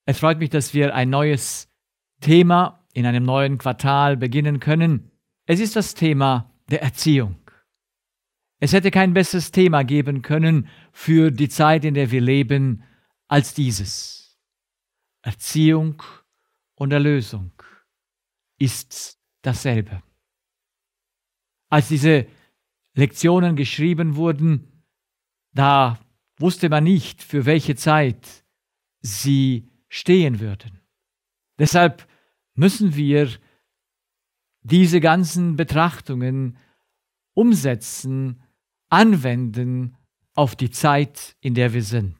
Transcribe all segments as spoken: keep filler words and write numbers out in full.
Es freut mich, dass wir ein neues Thema in einem neuen Quartal beginnen können. Es ist das Thema der Erziehung. Es hätte kein besseres Thema geben können für die Zeit, in der wir leben, als dieses. Erziehung und Erlösung ist dasselbe. Als diese Lektionen geschrieben wurden, da wusste man nicht, für welche Zeit sie stehen würden. Deshalb müssen wir diese ganzen Betrachtungen umsetzen, anwenden auf die Zeit, in der wir sind.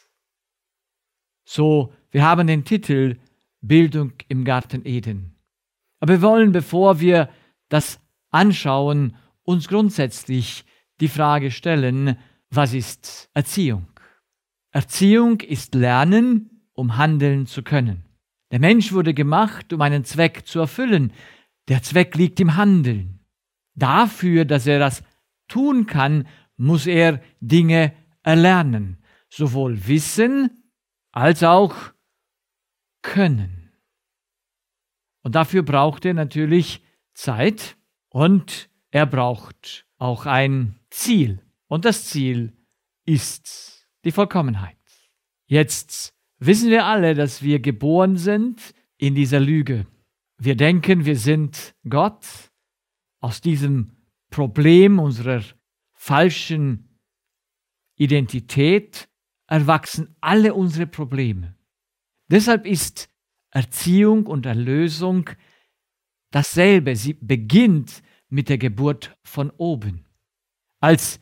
So, wir haben den Titel Bildung im Garten Eden. Aber wir wollen, bevor wir das anschauen, uns grundsätzlich die Frage stellen, was ist Erziehung? Erziehung ist Lernen, um handeln zu können. Der Mensch wurde gemacht, um einen Zweck zu erfüllen. Der Zweck liegt im Handeln. Dafür, dass er das tun kann, muss er Dinge erlernen. Sowohl Wissen als auch Können. Und dafür braucht er natürlich Zeit und er braucht auch ein Ziel. Und das Ziel ist die Vollkommenheit. Jetzt wissen wir alle, dass wir geboren sind in dieser Lüge. Wir denken, wir sind Gott. Aus diesem Problem unserer falschen Identität erwachsen alle unsere Probleme. Deshalb ist Erziehung und Erlösung dasselbe. Sie beginnt mit der Geburt von oben. Als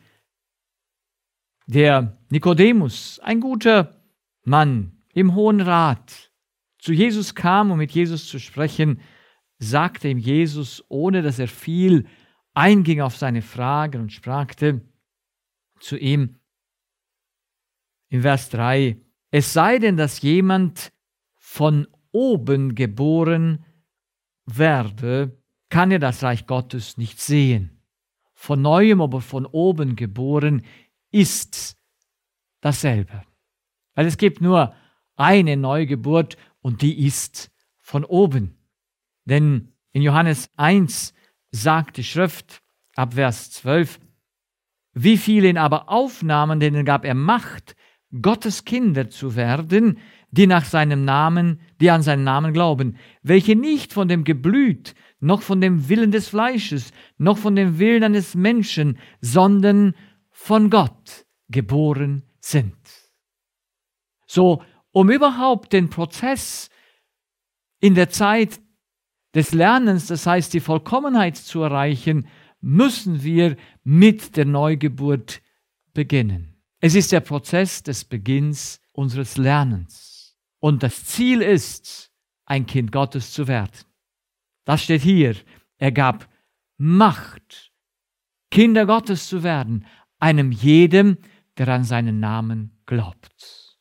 der Nikodemus, ein guter Mann im Hohen Rat, zu Jesus kam, um mit Jesus zu sprechen, sagte ihm Jesus, ohne dass er viel einging auf seine Fragen und sprach zu ihm in Vers drei, es sei denn, dass jemand von oben geboren werde, kann er das Reich Gottes nicht sehen. Von neuem, aber von oben geboren, ist dasselbe. Weil es gibt nur eine Neugeburt und die ist von oben. Denn in Johannes eins sagt die Schrift ab Vers zwölf, wie viele ihn aber aufnahmen, denen gab er Macht, Gottes Kinder zu werden, die nach seinem Namen, die an seinen Namen glauben, welche nicht von dem Geblüt, noch von dem Willen des Fleisches, noch von dem Willen eines Menschen, sondern von Gott geboren sind. So, um überhaupt den Prozess in der Zeit des Lernens, das heißt die Vollkommenheit zu erreichen, müssen wir mit der Neugeburt beginnen. Es ist der Prozess des Beginns unseres Lernens. Und das Ziel ist, ein Kind Gottes zu werden. Das steht hier. Er gab Macht, Kinder Gottes zu werden, einem jedem, der an seinen Namen glaubt.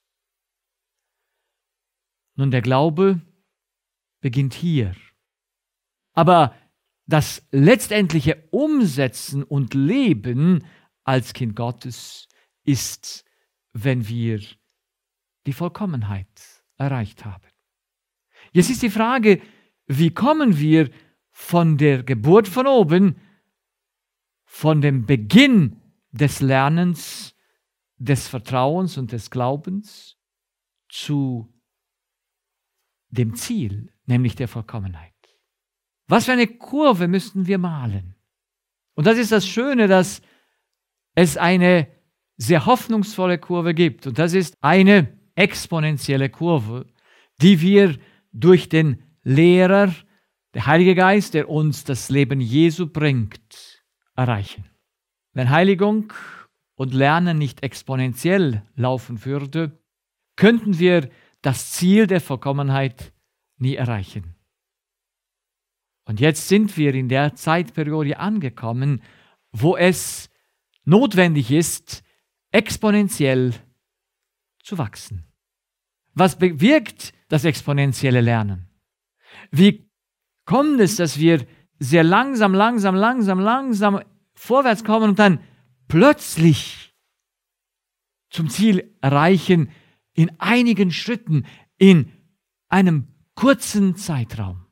Nun, der Glaube beginnt hier. Aber das letztendliche Umsetzen und Leben als Kind Gottes ist, wenn wir die Vollkommenheit erreicht haben. Jetzt ist die Frage, wie kommen wir von der Geburt von oben, von dem Beginn des Lernens, des Vertrauens und des Glaubens zu dem Ziel, nämlich der Vollkommenheit. Was für eine Kurve müssten wir malen? Und das ist das Schöne, dass es eine sehr hoffnungsvolle Kurve gibt. Und das ist eine exponentielle Kurve, die wir durch den Lehrer, der Heilige Geist, der uns das Leben Jesu bringt, erreichen. Wenn Heiligung und Lernen nicht exponentiell laufen würde, könnten wir das Ziel der Vollkommenheit nie erreichen. Und jetzt sind wir in der Zeitperiode angekommen, wo es notwendig ist, exponentiell zu wachsen. Was bewirkt das exponentielle Lernen? Wie kommt es, dass wir sehr langsam, langsam, langsam, langsam vorwärts kommen und dann plötzlich zum Ziel erreichen, in einigen Schritten, in einem kurzen Zeitraum.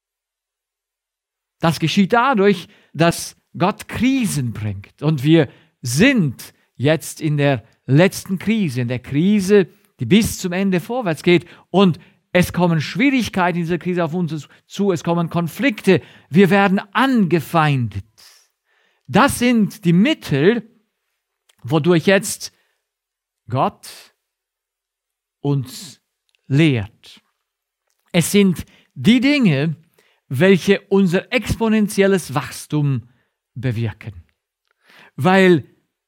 Das geschieht dadurch, dass Gott Krisen bringt. Und wir sind jetzt in der letzten Krise, in der Krise, die bis zum Ende vorwärts geht. Und es kommen Schwierigkeiten in dieser Krise auf uns zu, es kommen Konflikte, wir werden angefeindet. Das sind die Mittel, wodurch jetzt Gott uns lehrt. Es sind die Dinge, welche unser exponentielles Wachstum bewirken, weil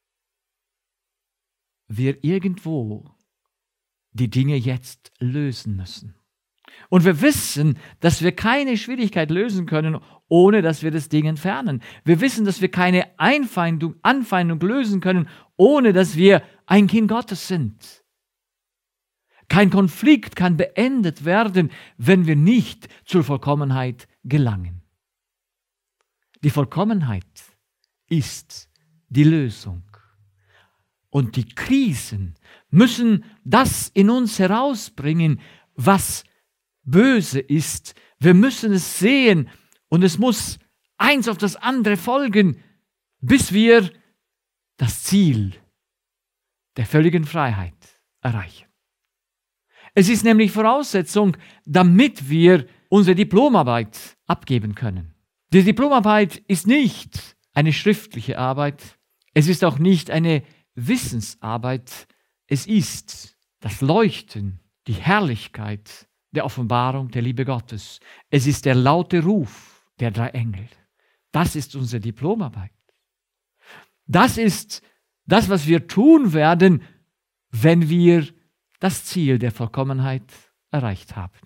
wir irgendwo die Dinge jetzt lösen müssen. Und wir wissen, dass wir keine Schwierigkeit lösen können, ohne dass wir das Ding entfernen. Wir wissen, dass wir keine Einfeindung, Anfeindung lösen können, ohne dass wir ein Kind Gottes sind. Kein Konflikt kann beendet werden, wenn wir nicht zur Vollkommenheit gelangen. Die Vollkommenheit ist die Lösung. Und die Krisen müssen das in uns herausbringen, was böse ist. Wir müssen es sehen und es muss eins auf das andere folgen, bis wir das Ziel der völligen Freiheit erreichen. Es ist nämlich Voraussetzung, damit wir unsere Diplomarbeit abgeben können. Die Diplomarbeit ist nicht eine schriftliche Arbeit, es ist auch nicht eine Wissensarbeit, es ist das Leuchten, die Herrlichkeit der Offenbarung der Liebe Gottes. Es ist der laute Ruf der drei Engel. Das ist unsere Diplomarbeit. Das ist das, was wir tun werden, wenn wir das Ziel der Vollkommenheit erreicht haben.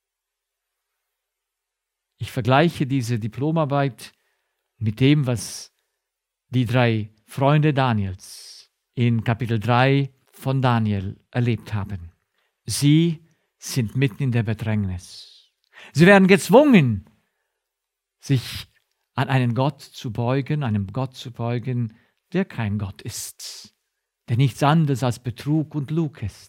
Ich vergleiche diese Diplomarbeit mit dem, was die drei Freunde Daniels in Kapitel drei von Daniel erlebt haben. Sie sind mitten in der Bedrängnis. Sie werden gezwungen, sich an einen Gott zu beugen, einem Gott zu beugen, der kein Gott ist, der nichts anderes als Betrug und Lug ist.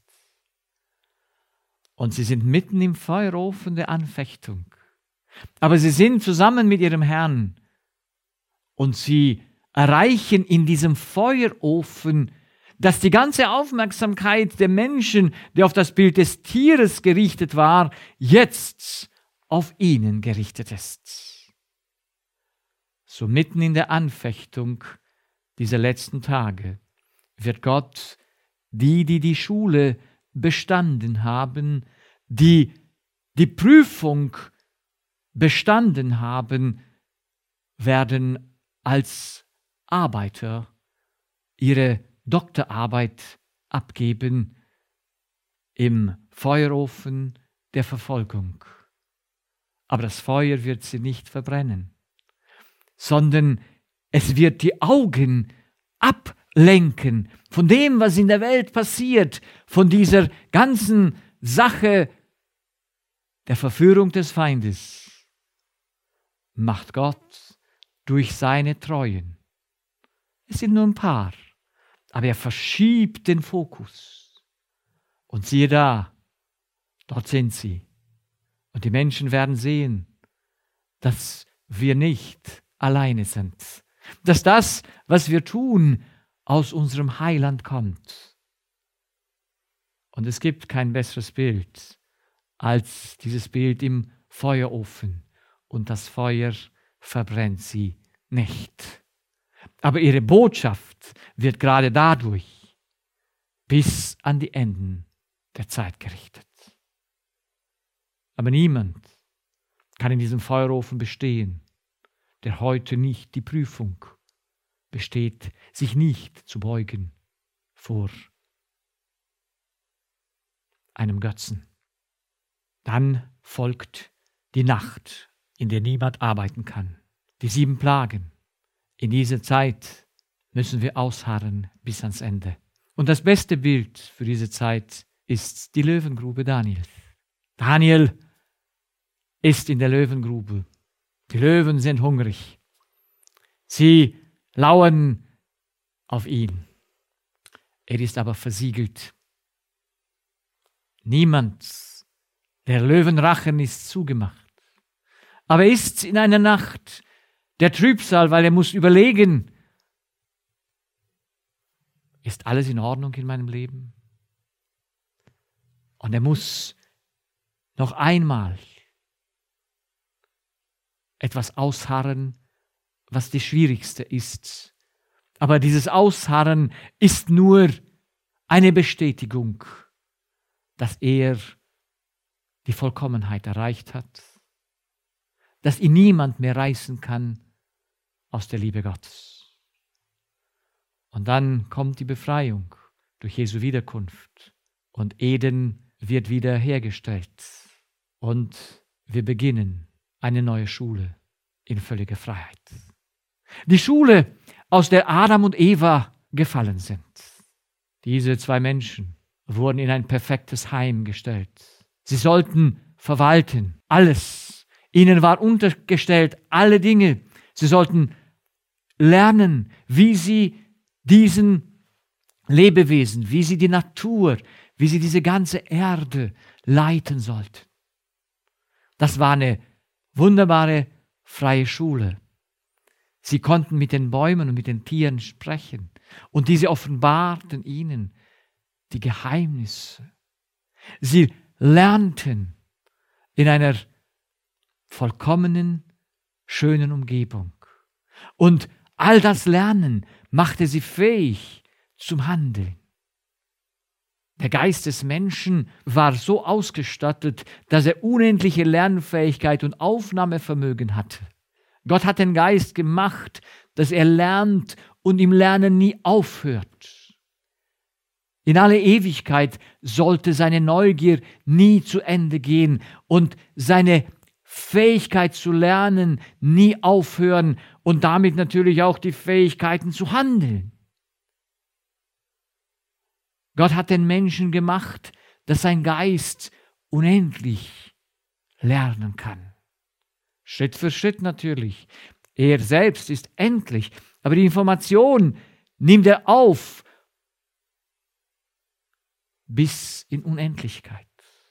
Und sie sind mitten im Feuerofen der Anfechtung. Aber sie sind zusammen mit ihrem Herrn und sie erreichen in diesem Feuerofen, dass die ganze Aufmerksamkeit der Menschen, die auf das Bild des Tieres gerichtet war, jetzt auf ihnen gerichtet ist. So mitten in der Anfechtung dieser letzten Tage wird Gott die, die die Schule bestanden haben, die die Prüfung bestanden haben, werden als Arbeiter ihre Doktorarbeit abgeben im Feuerofen der Verfolgung. Aber das Feuer wird sie nicht verbrennen, sondern es wird die Augen ablenken von dem, was in der Welt passiert, von dieser ganzen Sache der Verführung des Feindes. Macht Gott durch seine Treuen. Es sind nur ein paar, aber er verschiebt den Fokus. Und siehe da, dort sind sie. Und die Menschen werden sehen, dass wir nicht alleine sind. Dass das, was wir tun, aus unserem Heiland kommt. Und es gibt kein besseres Bild als dieses Bild im Feuerofen. Und das Feuer verbrennt sie nicht. Aber ihre Botschaft wird gerade dadurch bis an die Enden der Zeit gerichtet. Aber niemand kann in diesem Feuerofen bestehen, der heute nicht die Prüfung besteht, sich nicht zu beugen vor einem Götzen. Dann folgt die Nacht, in der niemand arbeiten kann. Die sieben Plagen. In dieser Zeit müssen wir ausharren bis ans Ende. Und das beste Bild für diese Zeit ist die Löwengrube Daniels. Daniel ist in der Löwengrube. Die Löwen sind hungrig. Sie lauern auf ihn. Er ist aber versiegelt. Niemand Der Löwenrachen ist zugemacht. Aber er ist in einer Nacht der Trübsal, weil er muss überlegen, ist alles in Ordnung in meinem Leben? Und er muss noch einmal etwas ausharren, was das Schwierigste ist. Aber dieses Ausharren ist nur eine Bestätigung, dass er die Vollkommenheit erreicht hat, dass ihn niemand mehr reißen kann aus der Liebe Gottes. Und dann kommt die Befreiung durch Jesu Wiederkunft und Eden wird wieder hergestellt und wir beginnen eine neue Schule in völliger Freiheit. Die Schule, aus der Adam und Eva gefallen sind. Diese zwei Menschen wurden in ein perfektes Heim gestellt. Sie sollten verwalten, alles. Ihnen war untergestellt alle Dinge. Sie sollten lernen, wie sie diesen Lebewesen, wie sie die Natur, wie sie diese ganze Erde leiten sollten. Das war eine wunderbare freie Schule. Sie konnten mit den Bäumen und mit den Tieren sprechen und diese offenbarten ihnen die Geheimnisse. Sie lernten in einer vollkommenen, schönen Umgebung. Und all das Lernen machte sie fähig zum Handeln. Der Geist des Menschen war so ausgestattet, dass er unendliche Lernfähigkeit und Aufnahmevermögen hatte. Gott hat den Geist gemacht, dass er lernt und im Lernen nie aufhört. In alle Ewigkeit sollte seine Neugier nie zu Ende gehen und seine Fähigkeit zu lernen nie aufhören und damit natürlich auch die Fähigkeiten zu handeln. Gott hat den Menschen gemacht, dass sein Geist unendlich lernen kann. Schritt für Schritt natürlich. Er selbst ist endlich, aber die Information nimmt er auf bis in Unendlichkeit.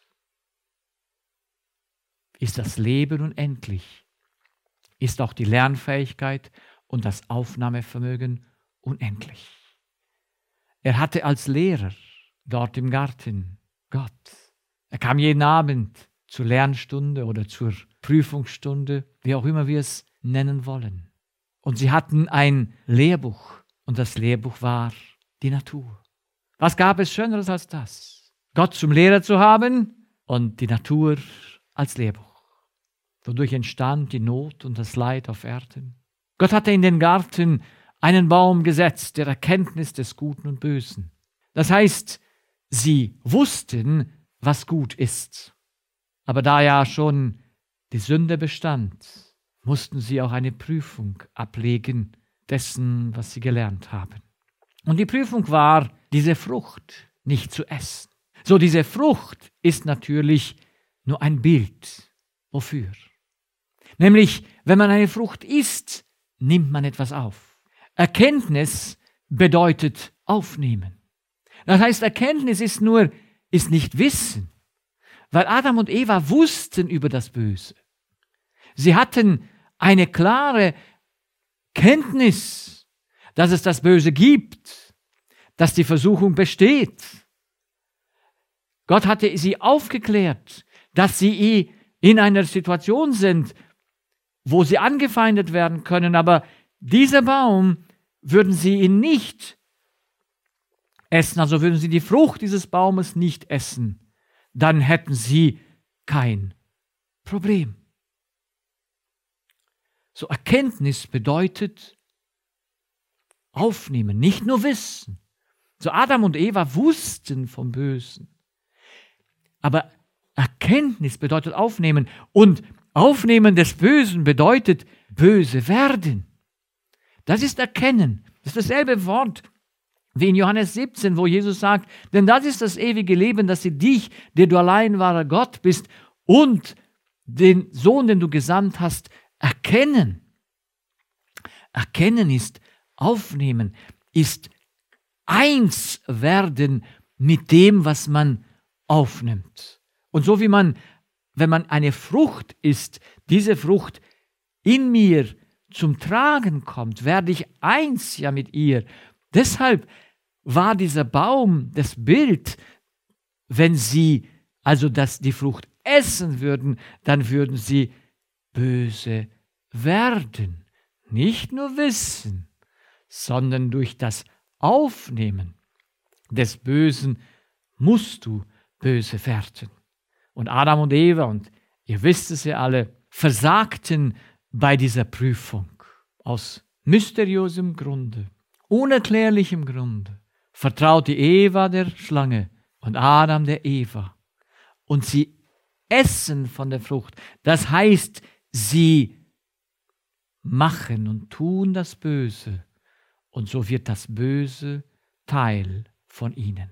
Ist das Leben unendlich, ist auch die Lernfähigkeit und das Aufnahmevermögen unendlich. Er hatte als Lehrer dort im Garten Gott. Er kam jeden Abend zur Lernstunde oder zur Prüfungsstunde, wie auch immer wir es nennen wollen. Und sie hatten ein Lehrbuch und das Lehrbuch war die Natur. Was gab es Schöneres als das? Gott zum Lehrer zu haben und die Natur als Lehrbuch. Wodurch entstand die Not und das Leid auf Erden. Gott hatte in den Garten einen Baum gesetzt, der Erkenntnis des Guten und Bösen. Das heißt, sie wussten, was gut ist. Aber da ja schon die Sünde bestand, mussten sie auch eine Prüfung ablegen dessen, was sie gelernt haben. Und die Prüfung war, diese Frucht nicht zu essen. So, diese Frucht ist natürlich nur ein Bild. Wofür? Nämlich, wenn man eine Frucht isst, nimmt man etwas auf. Erkenntnis bedeutet aufnehmen. Das heißt, Erkenntnis ist nur, ist nicht Wissen. Weil Adam und Eva wussten über das Böse. Sie hatten eine klare Kenntnis, dass es das Böse gibt, dass die Versuchung besteht. Gott hatte sie aufgeklärt, dass sie in einer Situation sind, wo sie angefeindet werden können, aber dieser Baum würden sie ihn nicht essen, also würden sie die Frucht dieses Baumes nicht essen, dann hätten sie kein Problem. So, Erkenntnis bedeutet aufnehmen, nicht nur wissen. So, Adam und Eva wussten vom Bösen. Aber Erkenntnis bedeutet aufnehmen. Und Aufnehmen des Bösen bedeutet böse werden. Das ist Erkennen. Das ist dasselbe Wort wie in Johannes siebzehn, wo Jesus sagt, denn das ist das ewige Leben, dass sie dich, der du allein wahrer Gott bist, und den Sohn, den du gesandt hast, erkennen. Erkennen ist aufnehmen, ist eins werden mit dem, was man aufnimmt. Und so wie man wenn man eine Frucht isst, diese Frucht in mir zum Tragen kommt, werde ich eins ja mit ihr. Deshalb war dieser Baum das Bild, wenn sie also das, die Frucht essen würden, dann würden sie böse werden. Nicht nur wissen, sondern durch das Aufnehmen des Bösen musst du böse werden. Und Adam und Eva, und ihr wisst es ja alle, versagten bei dieser Prüfung aus mysteriösem Grunde, unerklärlichem Grunde. Vertraute Eva der Schlange und Adam der Eva. Und sie essen von der Frucht. Das heißt, sie machen und tun das Böse. Und so wird das Böse Teil von ihnen.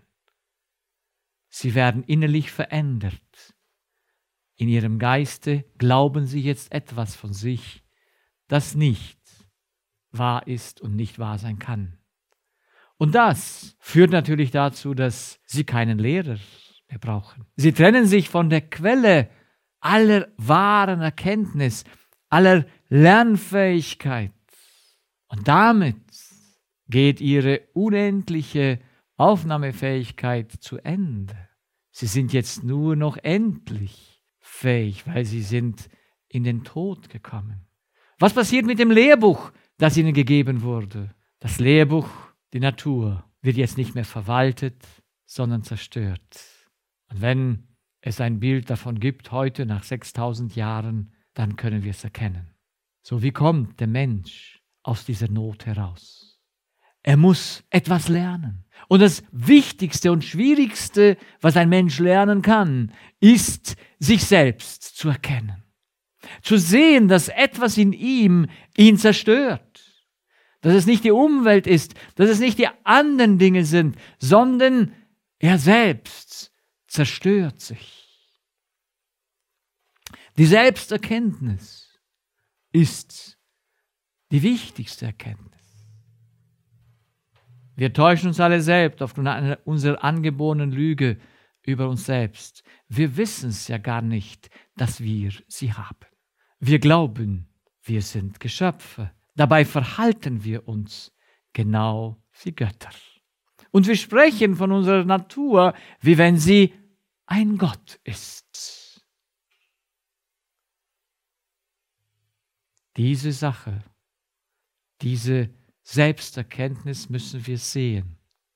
Sie werden innerlich verändert. In ihrem Geiste glauben sie jetzt etwas von sich, das nicht wahr ist und nicht wahr sein kann. Und das führt natürlich dazu, dass sie keinen Lehrer mehr brauchen. Sie trennen sich von der Quelle aller wahren Erkenntnis, aller Lernfähigkeit. Und damit geht ihre unendliche Aufnahmefähigkeit zu Ende. Sie sind jetzt nur noch endlich fähig, weil sie sind in den Tod gekommen. Was passiert mit dem Lehrbuch, das ihnen gegeben wurde? Das Lehrbuch, die Natur, wird jetzt nicht mehr verwaltet, sondern zerstört. Und wenn es ein Bild davon gibt, heute nach sechstausend Jahren, dann können wir es erkennen. So, wie kommt der Mensch aus dieser Not heraus? Er muss etwas lernen. Und das Wichtigste und Schwierigste, was ein Mensch lernen kann, ist, sich selbst zu erkennen. Zu sehen, dass etwas in ihm ihn zerstört. Dass es nicht die Umwelt ist, dass es nicht die anderen Dinge sind, sondern er selbst zerstört sich. Die Selbsterkenntnis ist die wichtigste Erkenntnis. Wir täuschen uns alle selbst aufgrund unserer angeborenen Lüge über uns selbst. Wir wissen es ja gar nicht, dass wir sie haben. Wir glauben, wir sind Geschöpfe. Dabei verhalten wir uns genau wie Götter. Und wir sprechen von unserer Natur, wie wenn sie ein Gott ist. Diese Sache, diese Selbsterkenntnis müssen wir sehen.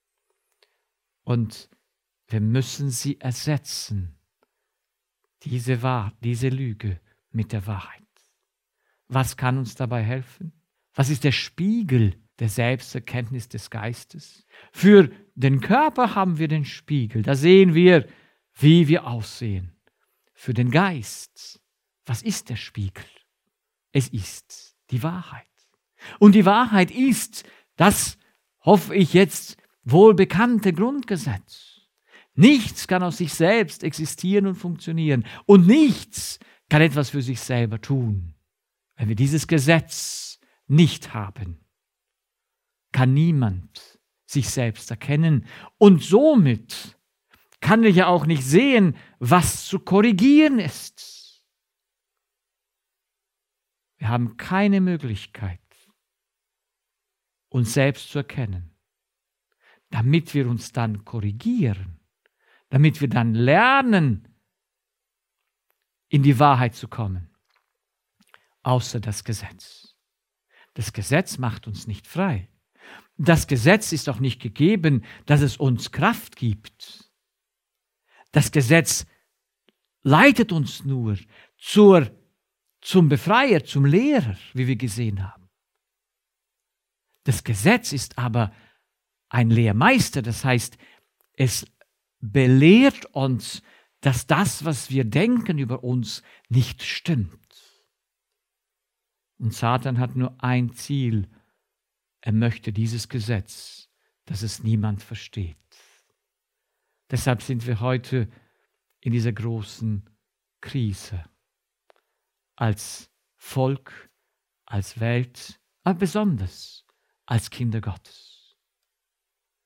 Und wir müssen sie ersetzen, diese Wahrheit, diese Lüge mit der Wahrheit. Was kann uns dabei helfen? Was ist der Spiegel der Selbsterkenntnis des Geistes? Für den Körper haben wir den Spiegel, da sehen wir, wie wir aussehen. Für den Geist, was ist der Spiegel? Es ist die Wahrheit. Und die Wahrheit ist das, hoffe ich jetzt, wohlbekannte Grundgesetz. Nichts kann aus sich selbst existieren und funktionieren. Und nichts kann etwas für sich selber tun. Wenn wir dieses Gesetz nicht haben, kann niemand sich selbst erkennen. Und somit kann er ja auch nicht sehen, was zu korrigieren ist. Wir haben keine Möglichkeit, uns selbst zu erkennen, damit wir uns dann korrigieren, damit wir dann lernen, in die Wahrheit zu kommen, außer das Gesetz. Das Gesetz macht uns nicht frei. Das Gesetz ist auch nicht gegeben, dass es uns Kraft gibt. Das Gesetz leitet uns nur zur, zum Befreier, zum Lehrer, wie wir gesehen haben. Das Gesetz ist aber ein Lehrmeister, das heißt, es belehrt uns, dass das, was wir denken über uns, nicht stimmt. Und Satan hat nur ein Ziel. Er möchte dieses Gesetz, dass es niemand versteht. Deshalb sind wir heute in dieser großen Krise. Als Volk, als Welt, aber besonders als Kinder Gottes.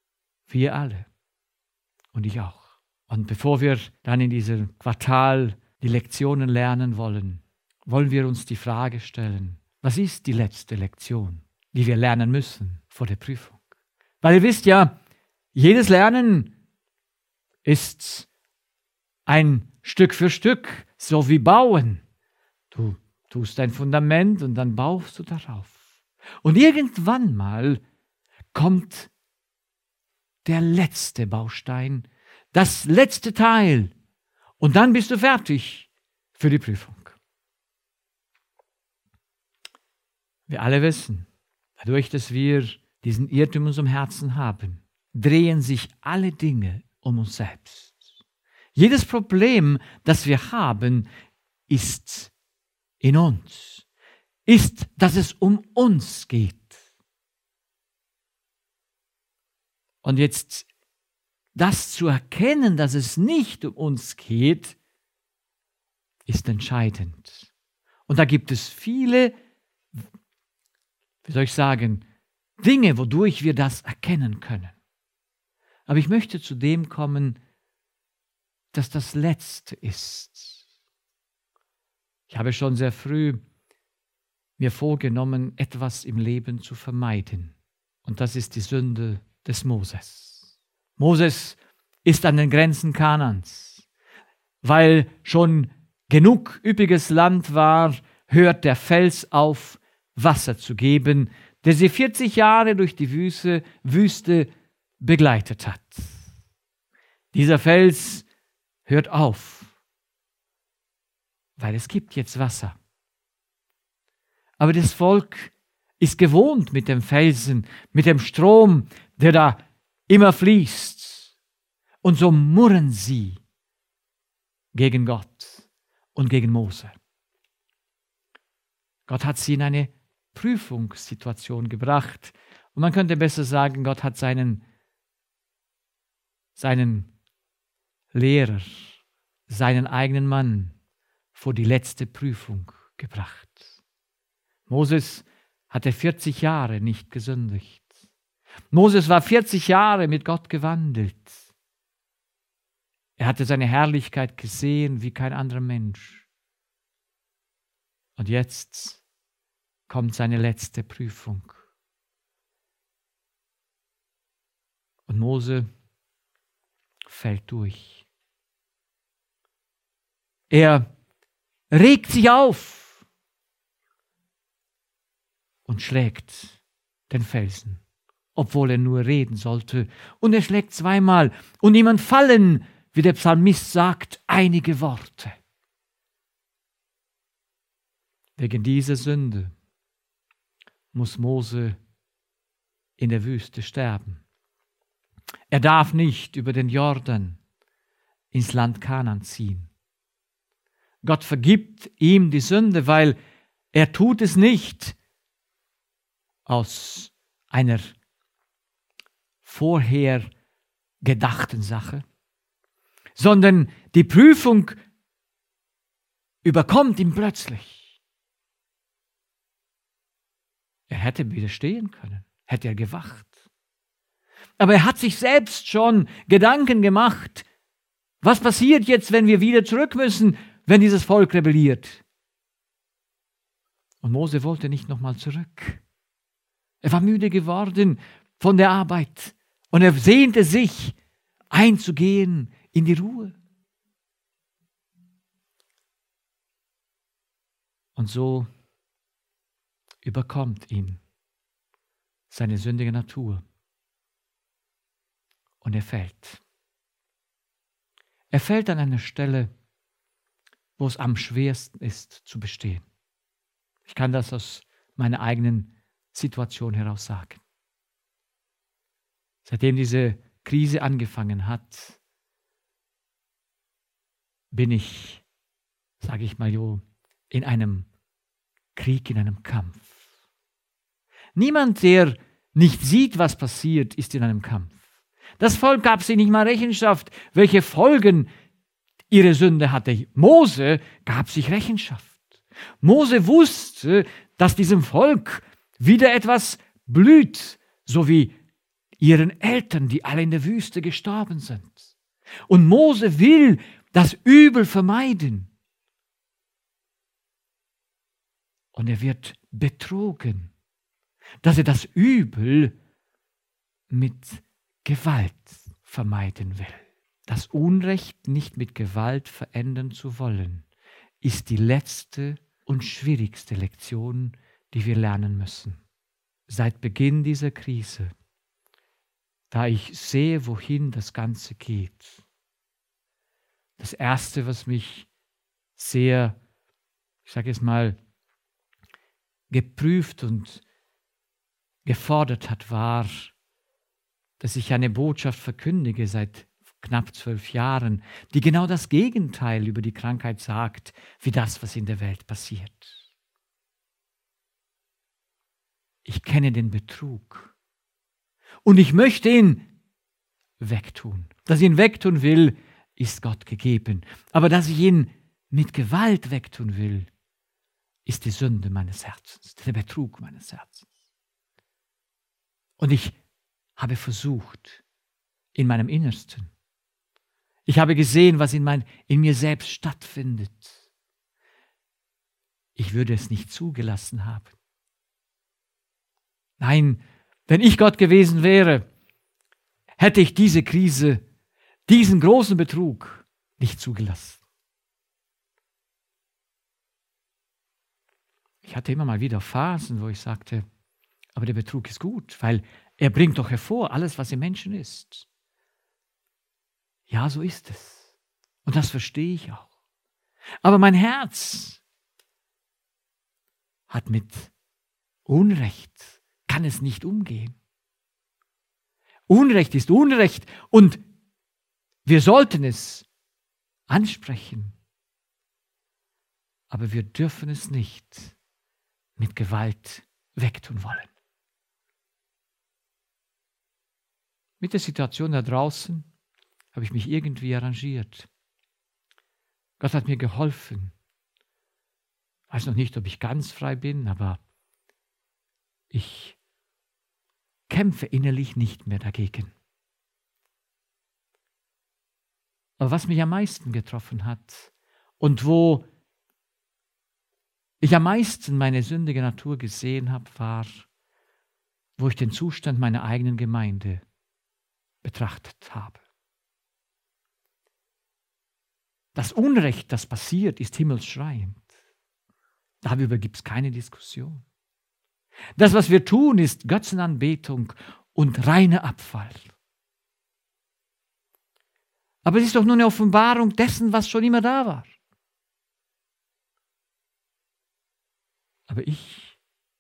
Wir alle und ich auch. Und bevor wir dann in diesem Quartal die Lektionen lernen wollen, wollen wir uns die Frage stellen, was ist die letzte Lektion, die wir lernen müssen vor der Prüfung? Weil ihr wisst ja, jedes Lernen ist ein Stück für Stück, so wie Bauen. Du tust ein Fundament und dann baust du darauf. Und irgendwann mal kommt der letzte Baustein, das letzte Teil. Und dann bist du fertig für die Prüfung. Wir alle wissen, dadurch, dass wir diesen Irrtum in unserem Herzen haben, drehen sich alle Dinge um uns selbst. Jedes Problem, das wir haben, ist in uns, ist, dass es um uns geht. Und jetzt das zu erkennen, dass es nicht um uns geht, ist entscheidend. Und da gibt es viele, wie soll ich sagen, Dinge, wodurch wir das erkennen können. Aber ich möchte zu dem kommen, dass das Letzte ist. Ich habe schon sehr früh mir vorgenommen, etwas im Leben zu vermeiden. Und das ist die Sünde des Moses. Moses ist an den Grenzen Kanaans. Weil schon genug üppiges Land war, hört der Fels auf, Wasser zu geben, der sie vierzig Jahre durch die Wüste, Wüste begleitet hat. Dieser Fels hört auf, weil es gibt jetzt Wasser. Aber das Volk ist gewohnt mit dem Felsen, mit dem Strom, der da immer fließt. Und so murren sie gegen Gott und gegen Mose. Gott hat sie in eine Prüfungssituation gebracht. Und man könnte besser sagen, Gott hat seinen, seinen Lehrer, seinen eigenen Mann vor die letzte Prüfung gebracht. Moses hatte vierzig Jahre nicht gesündigt. Moses war vierzig Jahre mit Gott gewandelt. Er hatte seine Herrlichkeit gesehen wie kein anderer Mensch. Und jetzt kommt seine letzte Prüfung. Und Mose fällt durch. Er regt sich auf und schlägt den Felsen, obwohl er nur reden sollte. Und er schlägt zweimal und ihm entfallen, wie der Psalmist sagt, einige Worte. Wegen dieser Sünde muss Mose in der Wüste sterben. Er darf nicht über den Jordan ins Land Kanaan ziehen. Gott vergibt ihm die Sünde, weil er tut es nicht aus einer vorher gedachten Sache, sondern die Prüfung überkommt ihn plötzlich. Er hätte widerstehen können, hätte er gewacht. Aber er hat sich selbst schon Gedanken gemacht, was passiert jetzt, wenn wir wieder zurück müssen, wenn dieses Volk rebelliert. Und Mose wollte nicht nochmal zurück. Er war müde geworden von der Arbeit und er sehnte sich, einzugehen in die Ruhe. Und so überkommt ihn seine sündige Natur und er fällt. Er fällt an einer Stelle, wo es am schwersten ist zu bestehen. Ich kann das aus meiner eigenen Situation heraus sagen. Seitdem diese Krise angefangen hat, bin ich, sage ich mal so, in einem Krieg, in einem Kampf. Niemand, der nicht sieht, was passiert, ist in einem Kampf. Das Volk gab sich nicht mal Rechenschaft, welche Folgen ihre Sünde hatte. Mose gab sich Rechenschaft. Mose wusste, dass diesem Volk wieder etwas blüht, so wie ihren Eltern, die alle in der Wüste gestorben sind. Und Mose will das Übel vermeiden. und er wird betrogen, dass er das Übel mit Gewalt vermeiden will. Das Unrecht nicht mit Gewalt verändern zu wollen, ist die letzte und schwierigste Lektion, die wir lernen müssen. Seit Beginn dieser Krise, da ich sehe, wohin das Ganze geht. Das Erste, was mich sehr, ich sage es mal, geprüft und gefordert hat, war, dass ich eine Botschaft verkündige seit knapp zwölf Jahren, die genau das Gegenteil über die Krankheit sagt, wie das, was in der Welt passiert. Ich kenne den Betrug und ich möchte ihn wegtun. Dass ich ihn wegtun will, ist Gott gegeben. Aber dass ich ihn mit Gewalt wegtun will, ist die Sünde meines Herzens, der Betrug meines Herzens. Und ich habe versucht, in meinem Innersten, ich habe gesehen, was in, mein, in mir selbst stattfindet. Ich würde es nicht zugelassen haben. Nein, wenn ich Gott gewesen wäre, hätte ich diese Krise, diesen großen Betrug nicht zugelassen. Ich hatte immer mal wieder Phasen, wo ich sagte, aber der Betrug ist gut, weil er bringt doch hervor alles, was im Menschen ist. Ja, so ist es. Und das verstehe ich auch. Aber mein Herz hat mit Unrecht, kann es nicht umgehen. Unrecht ist Unrecht und wir sollten es ansprechen. Aber wir dürfen es nicht mit Gewalt wegtun wollen. Mit der Situation da draußen habe ich mich irgendwie arrangiert. Gott hat mir geholfen. Ich weiß noch nicht, ob ich ganz frei bin, aber ich kämpfe innerlich nicht mehr dagegen. Aber was mich am meisten getroffen hat und wo ich am meisten meine sündige Natur gesehen habe, war, wo ich den Zustand meiner eigenen Gemeinde betrachtet habe. Das Unrecht, das passiert, ist himmelschreiend. Darüber gibt es keine Diskussion. Das, was wir tun, ist Götzenanbetung und reiner Abfall. Aber es ist doch nur eine Offenbarung dessen, was schon immer da war. Aber ich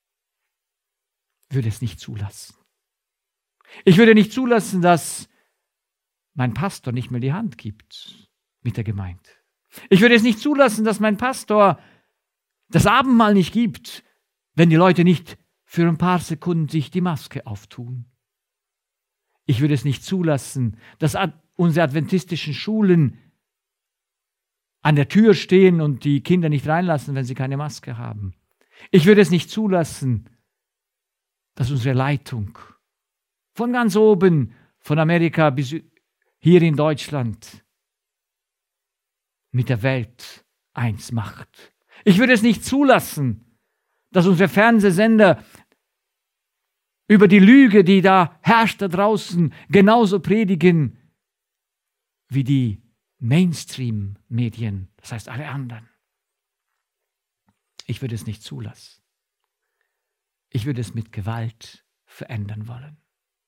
würde es nicht zulassen. Ich würde nicht zulassen, dass mein Pastor nicht mehr die Hand gibt mit der Gemeinde. Ich würde es nicht zulassen, dass mein Pastor das Abendmahl nicht gibt, wenn die Leute nicht für ein paar Sekunden sich die Maske auftun. Ich würde es nicht zulassen, dass unsere adventistischen Schulen an der Tür stehen und die Kinder nicht reinlassen, wenn sie keine Maske haben. Ich würde es nicht zulassen, dass unsere Leitung von ganz oben, von Amerika bis hier in Deutschland, mit der Welt eins macht. Ich würde es nicht zulassen, dass unsere Fernsehsender über die Lüge, die da herrscht da draußen, genauso predigen wie die Mainstream-Medien, das heißt alle anderen. Ich würde es nicht zulassen. Ich würde es mit Gewalt verändern wollen.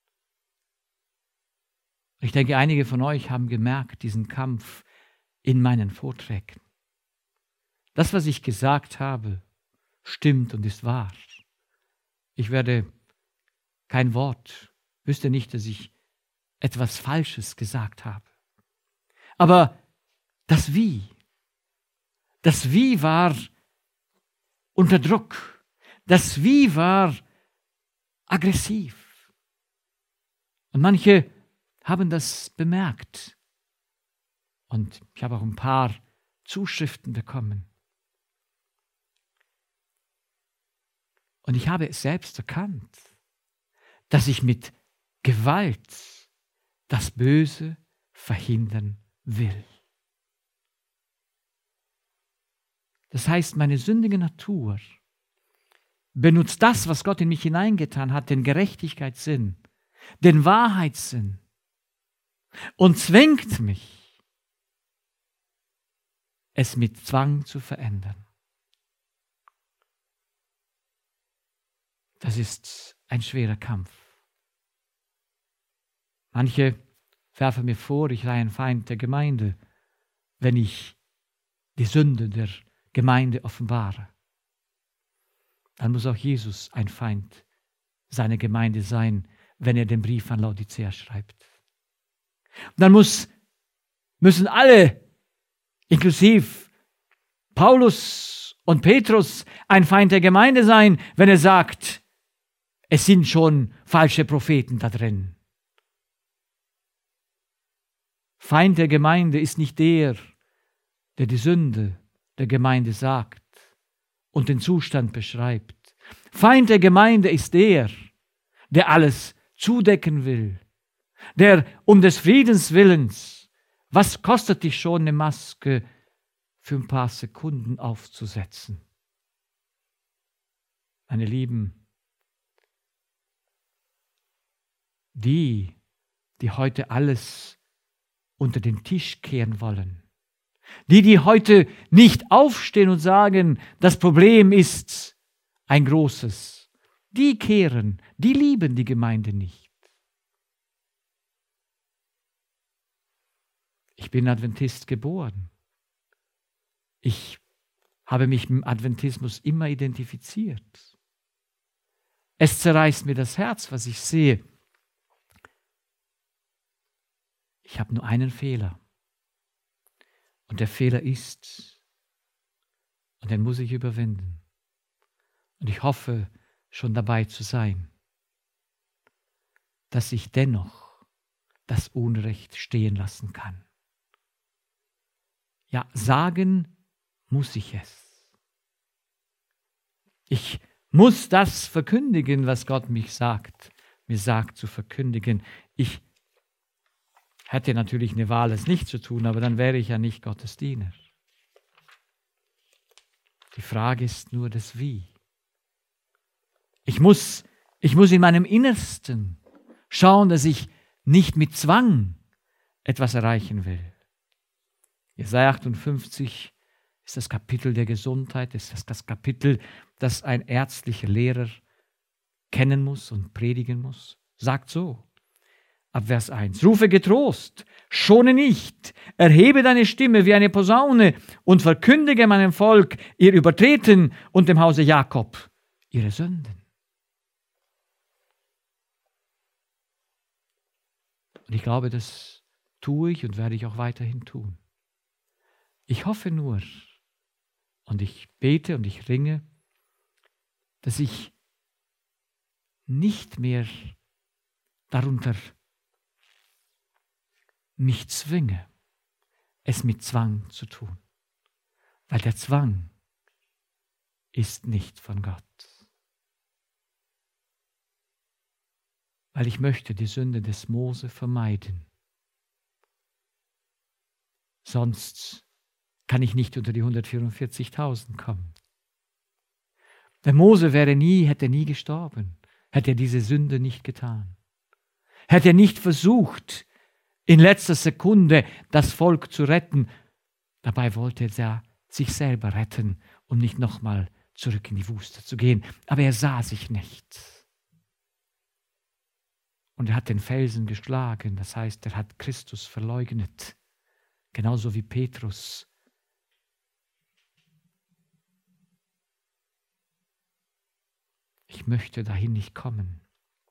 Ich denke, einige von euch haben gemerkt, diesen Kampf in meinen Vorträgen. Das, was ich gesagt habe, stimmt und ist wahr. Ich werde kein Wort, wüsste nicht, dass ich etwas Falsches gesagt habe. Aber das Wie, das Wie war unter Druck. Das Wie war aggressiv. Und manche haben das bemerkt. Und ich habe auch ein paar Zuschriften bekommen. Und ich habe es selbst erkannt, dass ich mit Gewalt das Böse verhindern will. Das heißt, meine sündige Natur benutzt das, was Gott in mich hineingetan hat, den Gerechtigkeitssinn, den Wahrheitssinn und zwängt mich, es mit Zwang zu verändern. Das ist ein schwerer Kampf. Manche werfen mir vor, ich sei ein Feind der Gemeinde, wenn ich die Sünde der Gemeinde offenbare. Dann muss auch Jesus ein Feind seiner Gemeinde sein, wenn er den Brief an Laodicea schreibt. Dann muss, müssen alle, inklusive Paulus und Petrus, ein Feind der Gemeinde sein, wenn er sagt, es sind schon falsche Propheten da drin. Feind der Gemeinde ist nicht der, der die Sünde der Gemeinde sagt und den Zustand beschreibt. Feind der Gemeinde ist der, der alles zudecken will, der um des Friedens willens, was kostet dich schon eine Maske für ein paar Sekunden aufzusetzen? Meine Lieben, die, die heute alles unter den Tisch kehren wollen, die, die heute nicht aufstehen und sagen, das Problem ist ein großes, die kehren, die lieben die Gemeinde nicht. Ich bin Adventist geboren. Ich habe mich mit dem Adventismus immer identifiziert. Es zerreißt mir das Herz, was ich sehe. Ich habe nur einen Fehler. Und der Fehler ist, und den muss ich überwinden. Und ich hoffe, schon dabei zu sein, dass ich dennoch das Unrecht stehen lassen kann. Ja, sagen muss ich es. Ich muss das verkündigen, was Gott mich sagt, mir sagt zu verkündigen. Ich hätte natürlich eine Wahl, es nicht zu tun, aber dann wäre ich ja nicht Gottes Diener. Die Frage ist nur das Wie. Ich muss, ich muss in meinem Innersten schauen, dass ich nicht mit Zwang etwas erreichen will. Jesaja achtundfünfzig ist das Kapitel der Gesundheit, ist das, das Kapitel, das ein ärztlicher Lehrer kennen muss und predigen muss. Sagt so, ab Vers eins, rufe getrost, schone nicht, erhebe deine Stimme wie eine Posaune und verkündige meinem Volk ihr Übertreten und dem Hause Jakob ihre Sünden. Und ich glaube, das tue ich und werde ich auch weiterhin tun. Ich hoffe nur und ich bete und ich ringe, dass ich nicht mehr darunter mich zwinge, es mit Zwang zu tun. Weil der Zwang ist nicht von Gott. Weil ich möchte die Sünde des Mose vermeiden. Sonst kann ich nicht unter die hundertvierundvierzigtausend kommen. Der Mose wäre nie, hätte nie gestorben, hätte er diese Sünde nicht getan. Hätte er nicht versucht, in letzter Sekunde das Volk zu retten. Dabei wollte er sich selber retten, um nicht nochmal zurück in die Wüste zu gehen. Aber er sah sich nicht. Und er hat den Felsen geschlagen, das heißt, er hat Christus verleugnet. Genauso wie Petrus. Ich möchte dahin nicht kommen.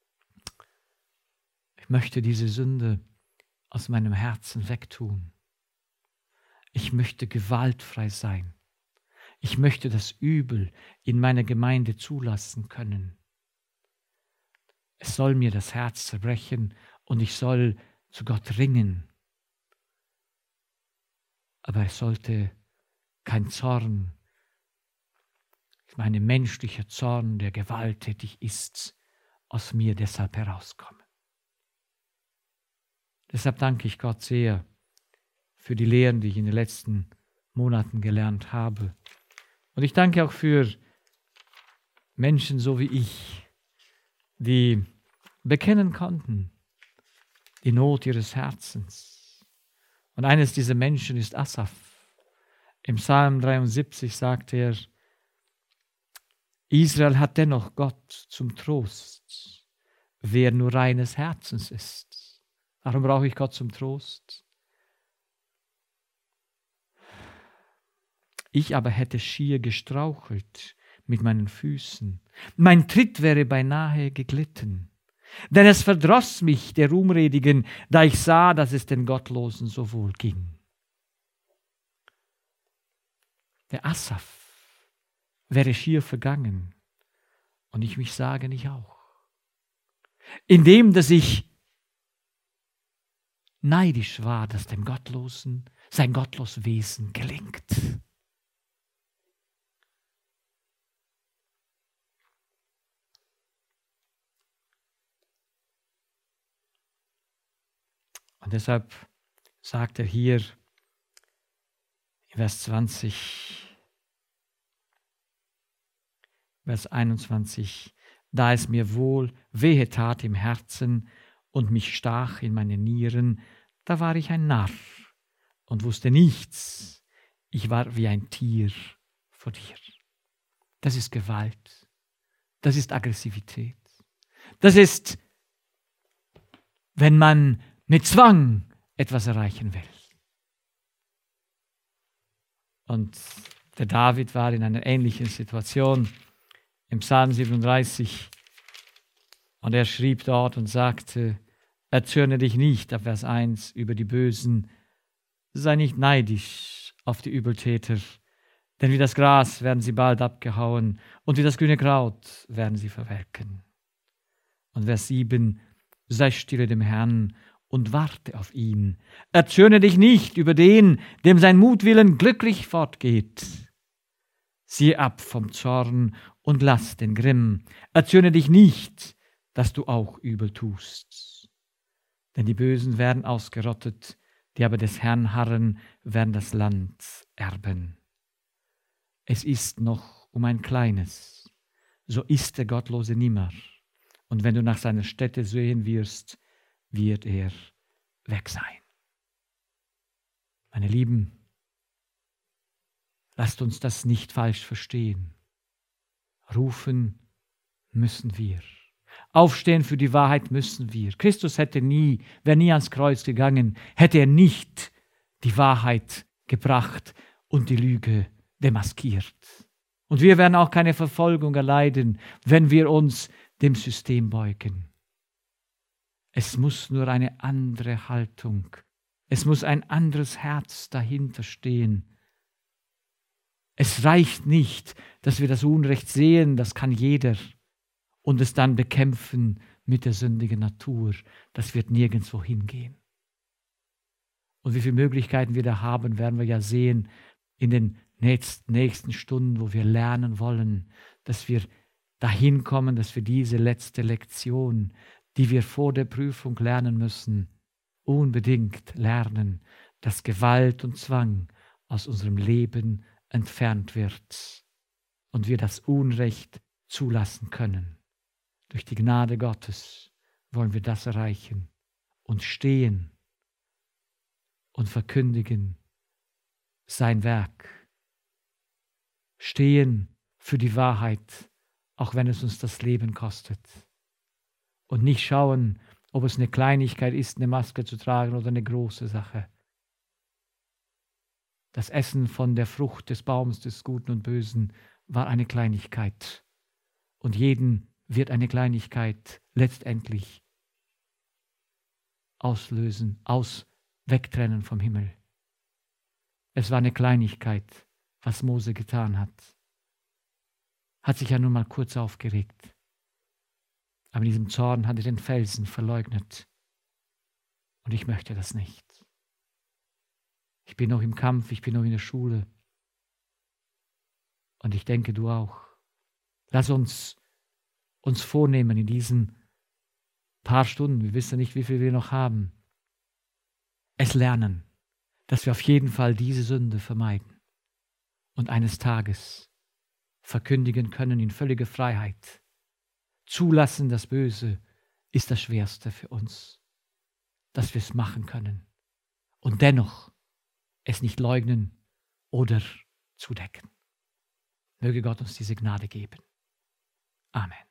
Ich möchte diese Sünde aus meinem Herzen wegtun. Ich möchte gewaltfrei sein. Ich möchte das Übel in meiner Gemeinde zulassen können. Es soll mir das Herz zerbrechen und ich soll zu Gott ringen. Aber es sollte kein Zorn, ich meine menschlicher Zorn, der gewalttätig ist, aus mir deshalb herauskommen. Deshalb danke ich Gott sehr für die Lehren, die ich in den letzten Monaten gelernt habe. Und ich danke auch für Menschen so wie ich, die bekennen konnten, die Not ihres Herzens. Und eines dieser Menschen ist Asaf. Im Psalm dreiundsiebzig sagt er, Israel hat dennoch Gott zum Trost, wer nur reines Herzens ist. Warum brauche ich Gott zum Trost? Ich aber hätte schier gestrauchelt mit meinen Füßen. Mein Tritt wäre beinahe geglitten. Denn es verdross mich der Ruhmredigen, da ich sah, dass es den Gottlosen so wohl ging. Der Asaf wäre schier vergangen. Und ich mich sage nicht auch. Indem, dass ich neidisch war, dass dem Gottlosen sein gottloses Wesen gelingt. Und deshalb sagt er hier in Vers zwanzig, Vers einundzwanzig, da es mir wohl wehe tat im Herzen und mich stach in meine Nieren, da war ich ein Narr und wusste nichts. Ich war wie ein Tier vor dir. Das ist Gewalt. Das ist Aggressivität. Das ist, wenn man mit Zwang etwas erreichen will. Und der David war in einer ähnlichen Situation im Psalm siebenunddreißig. Und er schrieb dort und sagte, erzürne dich nicht, ab Vers eins, über die Bösen, sei nicht neidisch auf die Übeltäter, denn wie das Gras werden sie bald abgehauen und wie das grüne Kraut werden sie verwelken. Und Vers sieben, sei stille dem Herrn und warte auf ihn. Erzürne dich nicht über den, dem sein Mutwillen glücklich fortgeht. Siehe ab vom Zorn und lass den Grimm. Erzürne dich nicht, dass du auch übel tust. Denn die Bösen werden ausgerottet, die aber des Herrn harren, werden das Land erben. Es ist noch um ein kleines, so ist der Gottlose nimmer. Und wenn du nach seiner Stätte sehen wirst, wird er weg sein. Meine Lieben, lasst uns das nicht falsch verstehen. Rufen müssen wir. Aufstehen für die Wahrheit müssen wir. Christus hätte nie, wäre nie ans Kreuz gegangen, hätte er nicht die Wahrheit gebracht und die Lüge demaskiert. Und wir werden auch keine Verfolgung erleiden, wenn wir uns dem System beugen. Es muss nur eine andere Haltung, es muss ein anderes Herz dahinter stehen. Es reicht nicht, dass wir das Unrecht sehen, das kann jeder, und es dann bekämpfen mit der sündigen Natur. Das wird nirgendwo hingehen. Und wie viele Möglichkeiten wir da haben, werden wir ja sehen in den nächsten Stunden, wo wir lernen wollen, dass wir dahin kommen, dass wir diese letzte Lektion, die wir vor der Prüfung lernen müssen, unbedingt lernen, dass Gewalt und Zwang aus unserem Leben entfernt wird und wir das Unrecht zulassen können. Durch die Gnade Gottes wollen wir das erreichen und stehen und verkündigen sein Werk. Stehen für die Wahrheit, auch wenn es uns das Leben kostet. Und nicht schauen, ob es eine Kleinigkeit ist, eine Maske zu tragen oder eine große Sache. Das Essen von der Frucht des Baums des Guten und Bösen war eine Kleinigkeit. Und jeden wird eine Kleinigkeit letztendlich auslösen, aus, wegtrennen vom Himmel. Es war eine Kleinigkeit, was Mose getan hat. Hat sich ja nun mal kurz aufgeregt. Aber in diesem Zorn hat er den Felsen verleugnet. Und ich möchte das nicht. Ich bin noch im Kampf, ich bin noch in der Schule. Und ich denke, du auch. Lass uns uns vornehmen in diesen paar Stunden, wir wissen nicht, wie viel wir noch haben, es lernen, dass wir auf jeden Fall diese Sünde vermeiden. Und eines Tages verkündigen können in völliger Freiheit. Zulassen das Böse ist das Schwerste für uns, dass wir es machen können und dennoch es nicht leugnen oder zudecken. Möge Gott uns diese Gnade geben. Amen.